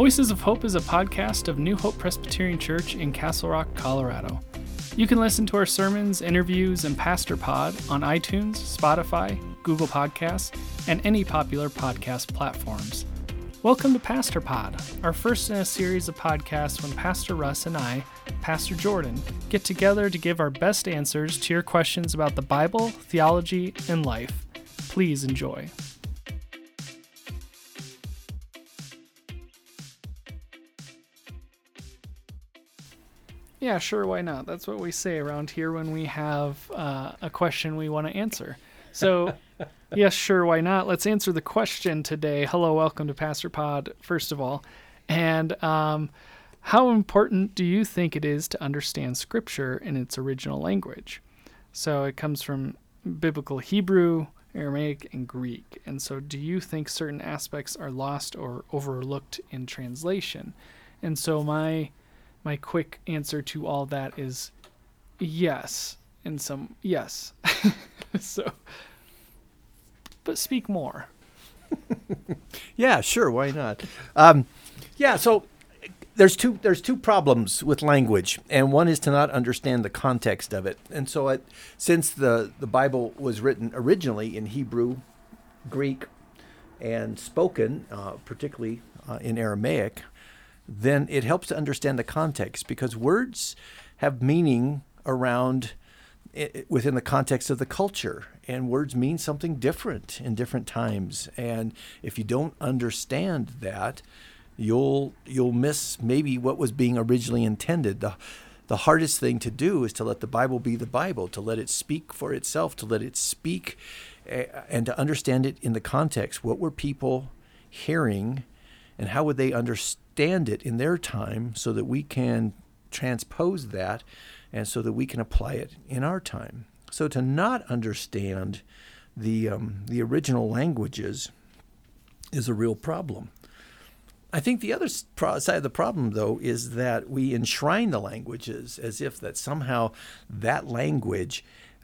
Voices of Hope is a podcast of New Hope Presbyterian Church in Castle Rock, Colorado. You can listen to our sermons, interviews, and Pastor Pod on iTunes, Spotify, Google Podcasts, and any popular podcast platforms. Welcome to Pastor Pod, our first in a series of podcasts when Pastor Russ and I, Pastor Jordan, get together to give our best answers to your questions about the Bible, theology, and life. Please enjoy. Yeah, sure, why not? That's what we say around here when we have a question we want to answer. So, yes, sure, why not? Let's answer the question today. Hello, welcome to Pastor Pod, first of all. And how important do you think it is to understand Scripture in its original language? So it comes from Biblical Hebrew, Aramaic, and Greek. And so do you think certain aspects are lost or overlooked in translation? And so my quick answer to all that is yes. Yes. So, but speak more. Yeah, sure. Why not? So there's two problems with language, and one is to not understand the context of it. And so since the Bible was written originally in Hebrew, Greek, and spoken, particularly in Aramaic, then it helps to understand the context, because words have meaning within the context of the culture, and words mean something different in different times. And if you don't understand that, you'll miss maybe what was being originally intended. The hardest thing to do is to let the Bible be the Bible, to let it speak for itself, to let it speak and to understand it in the context. What were people hearing, and how would they understand it in their time, so that we can transpose that and so that we can apply it in our time. So to not understand the original languages is a real problem. I think the other side of the problem, though, is that we enshrine the languages as if that somehow that language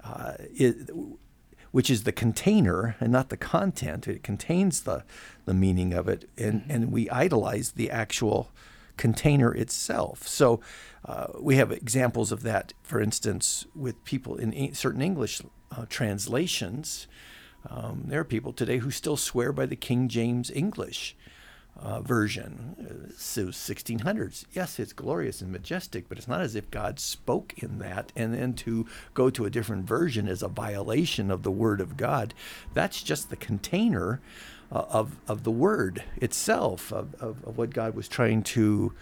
which is the container and not the content. It contains the meaning of it, and we idolize the actual container itself. So we have examples of that, for instance, with people in certain English translations. There are people today who still swear by the King James English version. So 1600s. Yes, it's glorious and majestic, but it's not as if God spoke in that, and then to go to a different version is a violation of the Word of God. That's just the container of the Word itself, of what God was trying to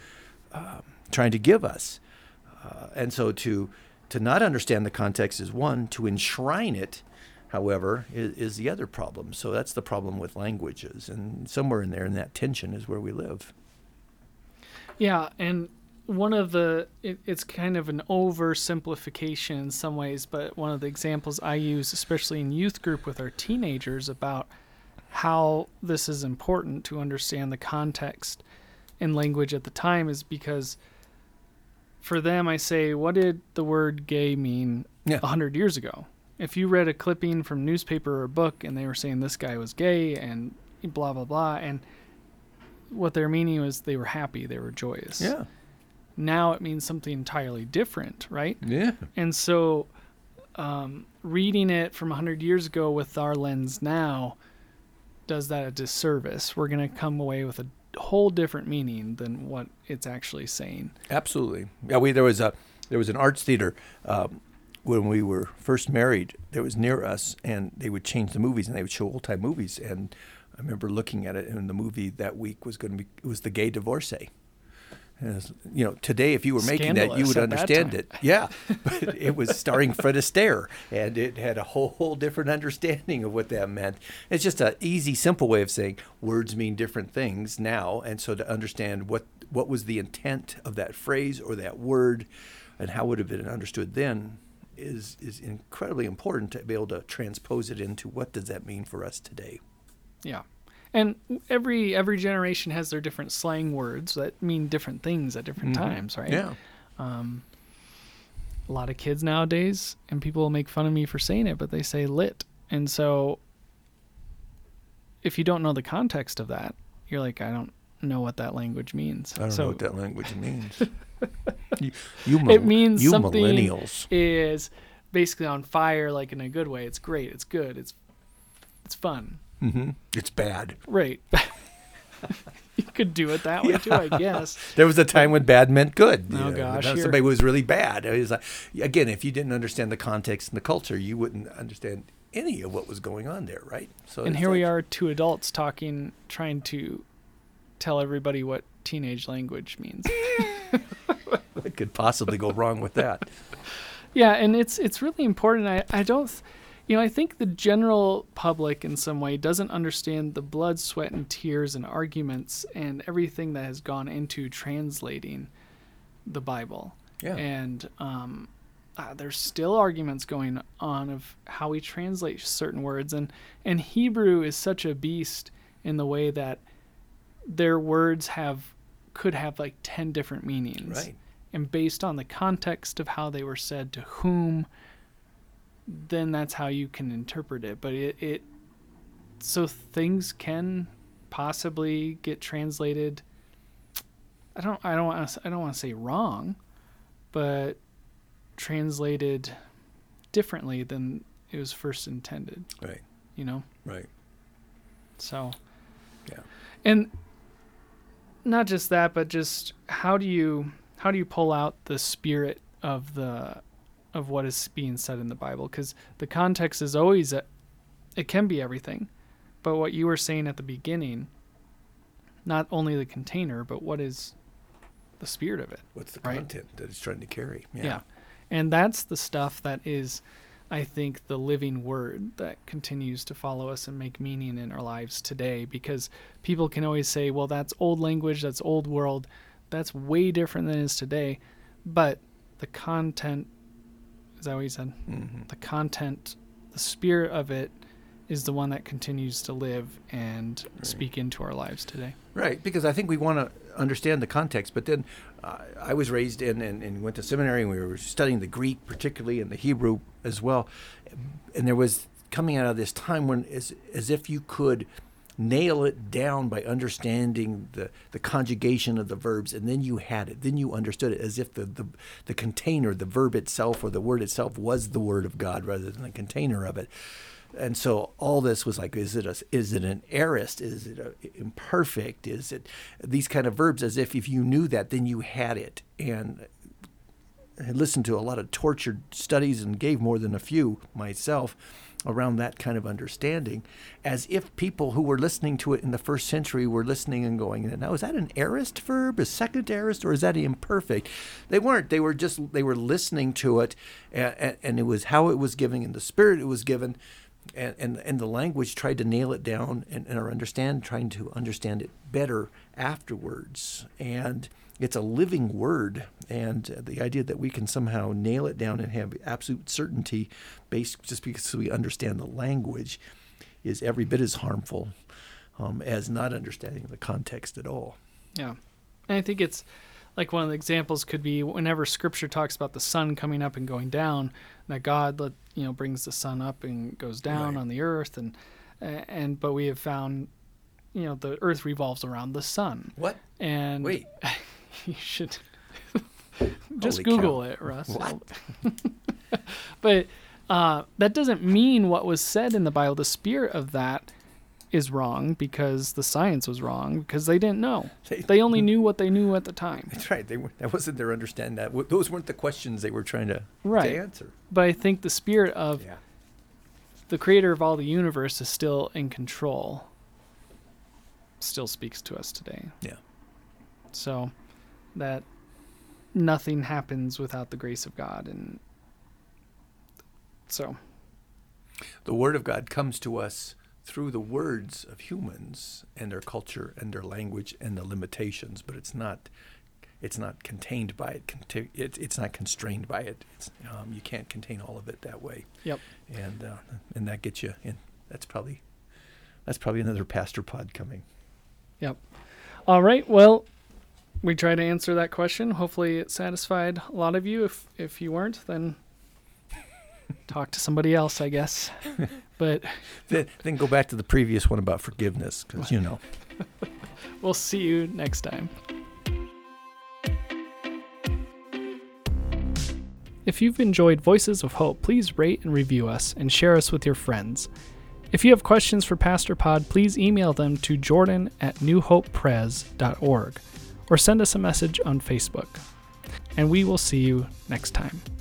give us. And so to not understand the context is one. To enshrine it, however, is the other problem. So that's the problem with languages, and somewhere in there, in that tension, is where we live. Yeah, and one of it's kind of an oversimplification in some ways, but one of the examples I use, especially in youth group with our teenagers, about how this is important to understand the context and language at the time, is because for them, I say, what did the word gay mean 100 years ago? If you read a clipping from newspaper or a book and they were saying this guy was gay and blah, blah, blah, and what their meaning was they were happy, they were joyous. Yeah. Now it means something entirely different, right? Yeah. And so reading it from 100 years ago with our lens now does that a disservice. We're going to come away with a whole different meaning than what it's actually saying. Absolutely. Yeah, there was an arts theater when we were first married. That was near us, and they would change the movies, and they would show old-time movies. And I remember looking at it, and the movie that week was The Gay Divorcee. And today, if you were making that, you would understand it. Yeah, but it was starring Fred Astaire, and it had a whole different understanding of what that meant. It's just an easy, simple way of saying words mean different things now, and so to understand what was the intent of that phrase or that word, and how would it have been understood then, is incredibly important to be able to transpose it into what does that mean for us today. Yeah. And every generation has their different slang words that mean different things at different times, right? Yeah. A lot of kids nowadays, and people will make fun of me for saying it, but they say lit. And so if you don't know the context of that, you're like, I don't know what that language means. I don't know what that language means. It means you something millennials is basically on fire, like in a good way. It's great. It's good. It's fun. Mm-hmm. It's bad. Right. You could do it that way too, I guess. There was a time when bad meant good. Oh, gosh. Somebody was really bad. It was like, again, if you didn't understand the context and the culture, you wouldn't understand any of what was going on there, right? So and here we are, two adults talking, trying to tell everybody what teenage language means. What could possibly go wrong with that? Yeah, and it's really important. I don't, I think the general public in some way doesn't understand the blood, sweat, and tears and arguments and everything that has gone into translating the Bible. Yeah. And there's still arguments going on of how we translate certain words, and Hebrew is such a beast in the way that their words could have like 10 different meanings. Right. And based on the context of how they were said to whom, then that's how you can interpret it. But so things can possibly get translated. I don't want to say wrong, but translated differently than it was first intended. Right. Right. So. Yeah. And not just that, but just how do you pull out the spirit of what is being said in the Bible? Because the context is always it can be everything, but what you were saying at the beginning, not only the container, but what is the spirit of it? What's the content that it's trying to carry? Yeah. And that's the stuff that is, I think, the living word that continues to follow us and make meaning in our lives today, because people can always say, well, that's old language, that's old world. That's way different than it is today. But the content, is that what you said? Mm-hmm. The content, the spirit of it is the one that continues to live and speak into our lives today. Right, because I think we want to understand the context, but then I was raised in and went to seminary, and we were studying the Greek particularly and the Hebrew as well. And there was coming out of this time when as if you could nail it down by understanding the conjugation of the verbs, and then you had it. Then you understood it as if the container, the verb itself or the word itself was the word of God rather than the container of it. And so all this was like, is it an aorist? Is it imperfect? Is it these kind of verbs? As if you knew that, then you had it. And I had listened to a lot of tortured studies and gave more than a few myself around that kind of understanding, as if people who were listening to it in the first century were listening and going, now is that an aorist verb, a second aorist, or is that imperfect? They weren't. They were listening to it, and it was how it was given and the spirit it was given. And the language tried to nail it down trying to understand it better afterwards. And it's a living word, and the idea that we can somehow nail it down and have absolute certainty based just because we understand the language is every bit as harmful as not understanding the context at all. Yeah. And I think it's like one of the examples could be whenever Scripture talks about the sun coming up and going down, that God brings the sun up and goes down on the earth, but we have found the earth revolves around the sun. What? And wait, you should just Holy Google cow. it, Russ. What? But that doesn't mean what was said in the Bible. The spirit of that is wrong because the science was wrong because they didn't know. They only knew what they knew at the time. That's right. That wasn't their understanding. Those weren't the questions they were trying to answer. But I think the spirit of the creator of all the universe is still in control. Still speaks to us today. Yeah. So that nothing happens without the grace of God. And so the word of God comes to us through the words of humans and their culture and their language and the limitations, but it's not contained by it. It's not constrained by it. You can't contain all of it that way. Yep. And that gets you in. That's probably another pastor pod coming. Yep. All right. Well, we tried to answer that question. Hopefully it satisfied a lot of you. If you weren't, then talk to somebody else, I guess. But then go back to the previous one about forgiveness, because We'll see you next time. If you've enjoyed Voices of Hope, please rate and review us and share us with your friends. If you have questions for Pastor Pod, please email them to jordan@newhopepres.org or send us a message on Facebook. And we will see you next time.